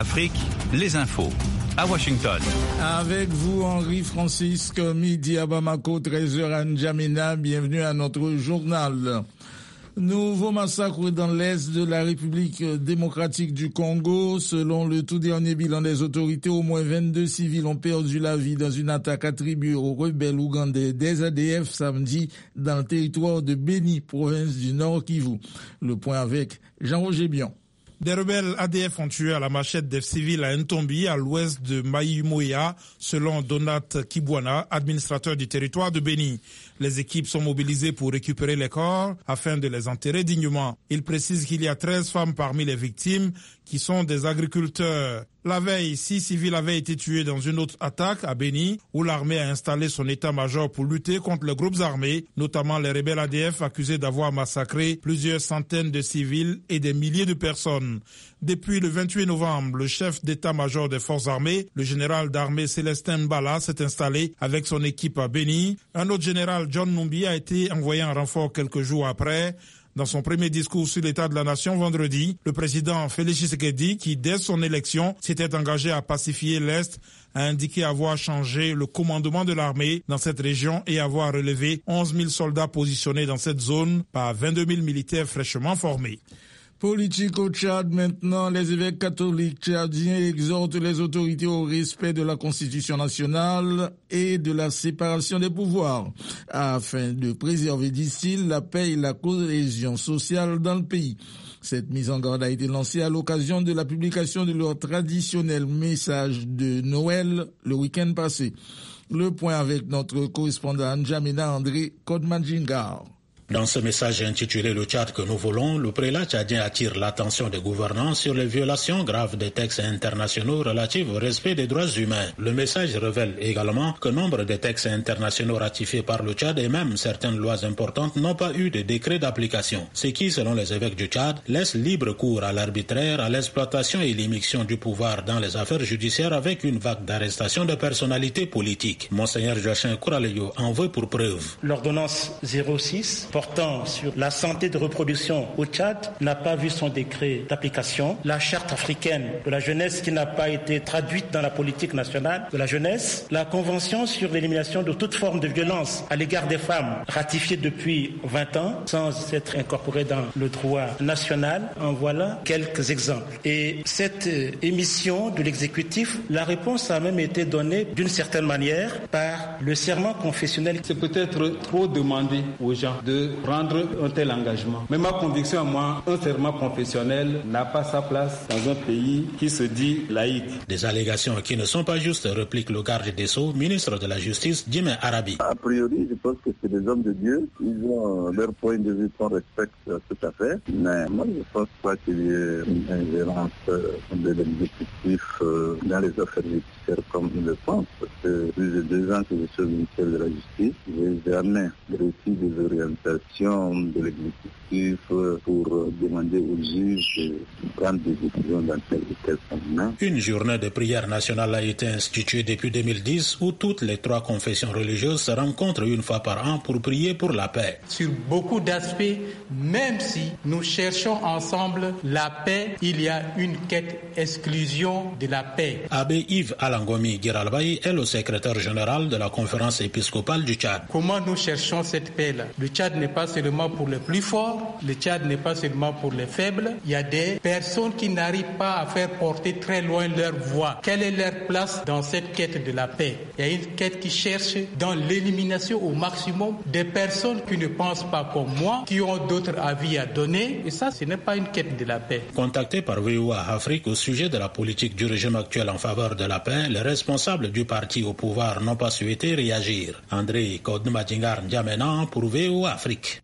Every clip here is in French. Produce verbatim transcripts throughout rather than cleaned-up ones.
Afrique, les infos. À Washington. Avec vous, Henri-Francisque, midi à Bamako, treize heures à N'Djamena. Bienvenue à notre journal. Nouveau massacre dans l'est de la République démocratique du Congo. Selon le tout dernier bilan des autorités, au moins vingt-deux civils ont perdu la vie dans une attaque attribuée aux rebelles ougandais des A D F samedi dans le territoire de Beni, province du Nord Kivu. Le point avec Jean-Roger Bion. Des rebelles A D F ont tué à la machette des civils à Ntombi, à l'ouest de Maïmoya, selon Donat Kibwana, administrateur du territoire de Beni. Les équipes sont mobilisées pour récupérer les corps afin de les enterrer dignement. Il précise qu'il y a treize femmes parmi les victimes qui sont des agriculteurs. La veille, six civils avaient été tués dans une autre attaque à Beni, où l'armée a installé son état-major pour lutter contre les groupes armés, notamment les rebelles A D F accusés d'avoir massacré plusieurs centaines de civils et des milliers de personnes. Depuis le vingt-huit novembre, le chef d'état-major des forces armées, le général d'armée Célestin Mbala, s'est installé avec son équipe à Beni. Un autre général, John Numbi, a été envoyé en renfort quelques jours après. Dans son premier discours sur l'état de la nation vendredi, le président Félix Tshisekedi, qui dès son élection s'était engagé à pacifier l'Est, a indiqué avoir changé le commandement de l'armée dans cette région et avoir relevé onze mille soldats positionnés dans cette zone par vingt-deux mille militaires fraîchement formés. Politique au Tchad maintenant, les évêques catholiques tchadiens exhortent les autorités au respect de la Constitution nationale et de la séparation des pouvoirs, afin de préserver, disent-ils, la paix et la cohésion sociale dans le pays. Cette mise en garde a été lancée à l'occasion de la publication de leur traditionnel message de Noël le week-end passé. Le point avec notre correspondant N'Djamena André Kodmadjingar. Dans ce message intitulé « Le Tchad que nous voulons », le prélat tchadien attire l'attention des gouvernants sur les violations graves des textes internationaux relatifs au respect des droits humains. Le message révèle également que nombre de textes internationaux ratifiés par le Tchad et même certaines lois importantes n'ont pas eu de décret d'application, ce qui, selon les évêques du Tchad, laisse libre cours à l'arbitraire, à l'exploitation et l'immixtion du pouvoir dans les affaires judiciaires avec une vague d'arrestations de personnalités politiques. Monseigneur Joachim Kouraleyo en veut pour preuve. L'ordonnance zéro six portant sur la santé de reproduction au Tchad n'a pas vu son décret d'application. La charte africaine de la jeunesse qui n'a pas été traduite dans la politique nationale de la jeunesse. La convention sur l'élimination de toute forme de violence à l'égard des femmes, ratifiée depuis vingt ans, sans être incorporée dans le droit national. En voilà quelques exemples. Et cette émission de l'exécutif, la réponse a même été donnée d'une certaine manière par le serment confessionnel. C'est peut-être trop demandé aux gens de prendre un tel engagement. Mais ma conviction à moi, un serment confessionnel n'a pas sa place dans un pays qui se dit laïque. Des allégations qui ne sont pas justes, réplique le garde des Sceaux, ministre de la Justice, Djimé Arabi. A priori, je pense que c'est des hommes de Dieu. Ils ont leur point de vue qu'on respecte tout à fait. Mais moi, je ne pense pas qu'il y ait une ingérence de l'exécutif dans les affaires judiciaires comme ils le pensent. Parce que plus de deux ans que je suis au ministère de la Justice, je n'ai jamais reçu des orientations de l'exécutif pour demander aux juges de prendre des décisions dans tel ou tel domaine. Une journée de prière nationale a été instituée depuis deux mille dix où toutes les trois confessions religieuses se rencontrent une fois par an pour prier pour la paix. Sur beaucoup d'aspects, même si nous cherchons ensemble la paix, il y a une quête exclusion de la paix. Abbé Yves Alangomi Giralbaï est le secrétaire général de la conférence épiscopale du Tchad. Comment nous cherchons cette paix-là? Le Tchad n'est pas seulement pour les plus forts, le Tchad n'est pas seulement pour les faibles. Il y a des personnes qui n'arrivent pas à faire porter très loin leur voix. Quelle est leur place dans cette quête de la paix? Il y a une quête qui cherche dans l'élimination au maximum des personnes qui ne pensent pas comme moi, qui ont d'autres avis à donner. Et ça, ce n'est pas une quête de la paix. Contacté par V O A Afrique au sujet de la politique du régime actuel en faveur de la paix, les responsables du parti au pouvoir n'ont pas souhaité réagir. André Kodmadjingar N'Djamena pour V O A Afrique.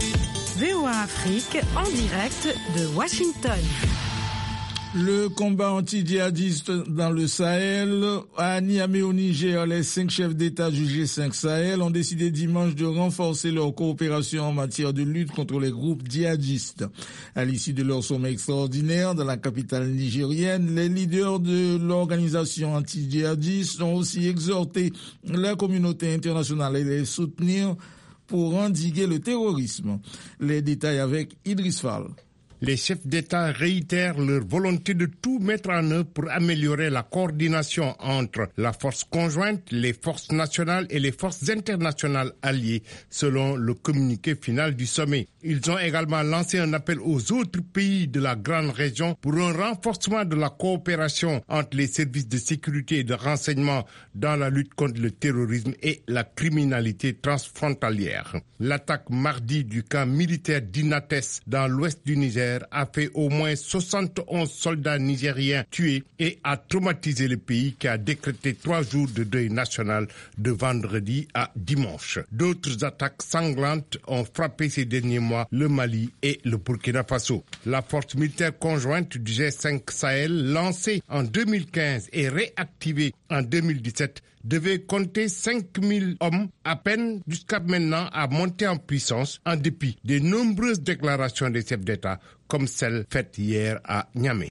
V O A Afrique en direct de Washington. Le combat anti-djihadiste dans le Sahel. À Niamey au Niger, les cinq chefs d'État du G cinq Sahel ont décidé dimanche de renforcer leur coopération en matière de lutte contre les groupes djihadistes. À l'issue de leur sommet extraordinaire dans la capitale nigérienne, les leaders de l'organisation anti-djihadiste ont aussi exhorté la communauté internationale à les soutenir pour endiguer le terrorisme. Les détails avec Idriss Fall. Les chefs d'État réitèrent leur volonté de tout mettre en œuvre pour améliorer la coordination entre la force conjointe, les forces nationales et les forces internationales alliées, selon le communiqué final du sommet. Ils ont également lancé un appel aux autres pays de la grande région pour un renforcement de la coopération entre les services de sécurité et de renseignement dans la lutte contre le terrorisme et la criminalité transfrontalière. L'attaque mardi du camp militaire d'Inates dans l'ouest du Niger a fait au moins soixante et onze soldats nigériens tués et a traumatisé le pays qui a décrété trois jours de deuil national de vendredi à dimanche. D'autres attaques sanglantes ont frappé ces derniers mois le Mali et le Burkina Faso. La force militaire conjointe du G cinq Sahel, lancée en deux mille quinze et réactivée en deux mille dix-sept, devait compter cinq mille hommes à peine jusqu'à maintenant à monter en puissance en dépit des nombreuses déclarations des chefs d'État comme celle faite hier à Niamey.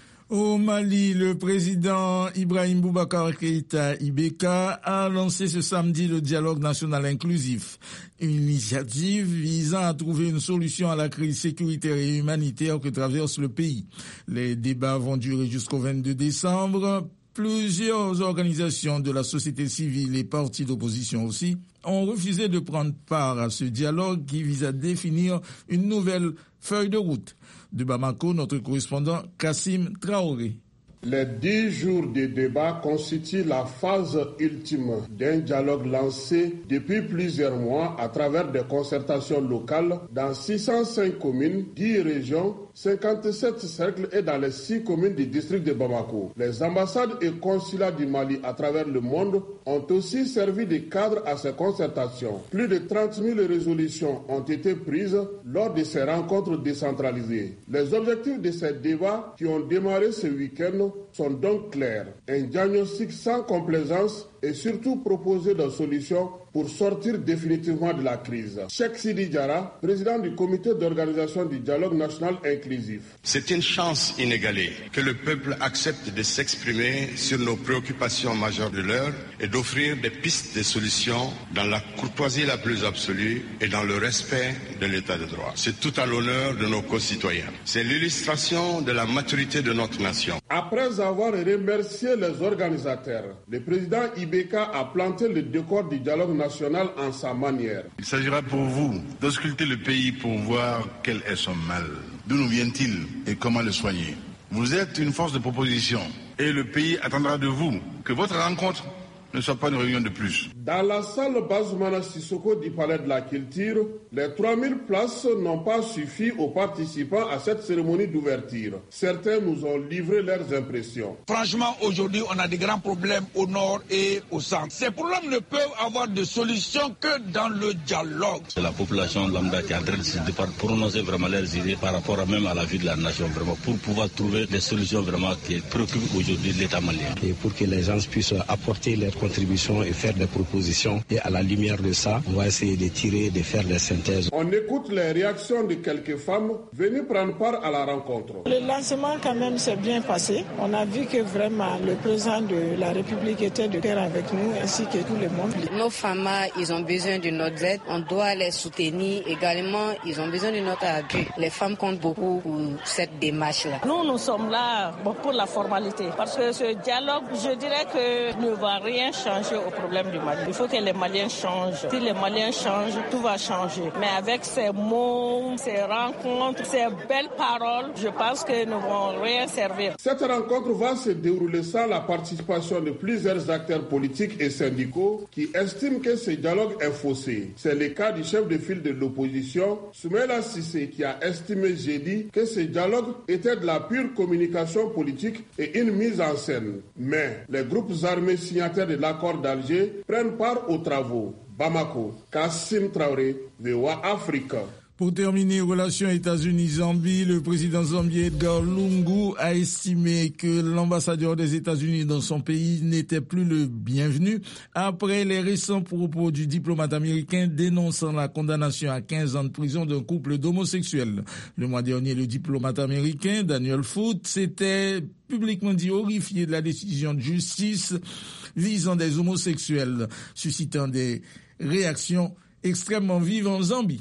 Au Mali, le président Ibrahim Boubacar Keïta I B K a lancé ce samedi le dialogue national inclusif, une initiative visant à trouver une solution à la crise sécuritaire et humanitaire que traverse le pays. Les débats vont durer jusqu'au vingt-deux décembre. Plusieurs organisations de la société civile et partis d'opposition aussi ont refusé de prendre part à ce dialogue qui vise à définir une nouvelle feuille de route. De Bamako, notre correspondant Kassim Traoré. Les dix jours de débat constituent la phase ultime d'un dialogue lancé depuis plusieurs mois à travers des concertations locales dans six cent cinq communes, dix régions, cinquante-sept cercles et dans les six communes du district de Bamako. Les ambassades et consulats du Mali à travers le monde ont aussi servi de cadre à ces concertations. Plus de trente mille résolutions ont été prises lors de ces rencontres décentralisées. Les objectifs de ces débats qui ont démarré ce week-end sont donc clairs. Un diagnostic sans complaisance et surtout proposer des solutions pour sortir définitivement de la crise. Cheikh Sidi Diarra, président du comité d'organisation du dialogue national inclusif. C'est une chance inégalée que le peuple accepte de s'exprimer sur nos préoccupations majeures de l'heure et d'offrir des pistes de solutions dans la courtoisie la plus absolue et dans le respect de l'état de droit. C'est tout à l'honneur de nos concitoyens. C'est l'illustration de la maturité de notre nation. Après avoir remercié les organisateurs, le président I B K a planté le décor du dialogue national en sa manière. Il s'agira pour vous d'ausculter le pays pour voir quel est son mal, d'où nous vient-il et comment le soigner. Vous êtes une force de proposition et le pays attendra de vous que votre rencontre ne soit pas une réunion de plus. Dans la salle Bazoumana Sissoko du Palais de la Culture, les trois mille places n'ont pas suffi aux participants à cette cérémonie d'ouverture. Certains nous ont livré leurs impressions. Franchement, aujourd'hui, on a des grands problèmes au nord et au centre. Ces problèmes ne peuvent avoir de solution que dans le dialogue. C'est la population lambda qui est en train de se prononcer vraiment leurs idées par rapport à même à la vie de la nation, vraiment, pour pouvoir trouver des solutions vraiment qui préoccupent aujourd'hui l'État malien. Et pour que les gens puissent apporter leurs contributions et faire des propositions. Et à la lumière de ça, on va essayer de tirer, de faire des synthèses. On écoute les réactions de quelques femmes venues prendre part à la rencontre. Le lancement quand même s'est bien passé. On a vu que vraiment le président de la République était de cœur avec nous ainsi que tout le monde. Nos femmes, ils ont besoin de notre aide. On doit les soutenir. Également, ils ont besoin de notre appui. Les femmes comptent beaucoup pour cette démarche-là. Nous, nous sommes là pour la formalité. Parce que ce dialogue, je dirais que ne va rien changer au problème du Mali. Il faut que les Maliens changent. Si les Maliens changent, tout va changer. Mais avec ces mots, ces rencontres, ces belles paroles, je pense que ne vont rien servir. Cette rencontre va se dérouler sans la participation de plusieurs acteurs politiques et syndicaux qui estiment que ce dialogue est faussé. C'est le cas du chef de file de l'opposition, Soumaïla Cissé, qui a estimé jeudi que ce dialogue était de la pure communication politique et une mise en scène. Mais les groupes armés signataires de l'accord d'Alger prennent part aux travaux. Bamako, Kassim Traoré, V O A Afrique. Pour terminer, relations États-Unis-Zambie, le président zambien Edgar Lungu a estimé que l'ambassadeur des États-Unis dans son pays n'était plus le bienvenu après les récents propos du diplomate américain dénonçant la condamnation à quinze ans de prison d'un couple d'homosexuels. Le mois dernier, le diplomate américain Daniel Foote s'était publiquement dit horrifié de la décision de justice visant des homosexuels, suscitant des réactions extrêmement vives en Zambie.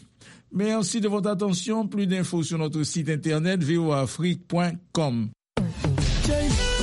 Merci de votre attention. Plus d'infos sur notre site internet v o a afrique point com.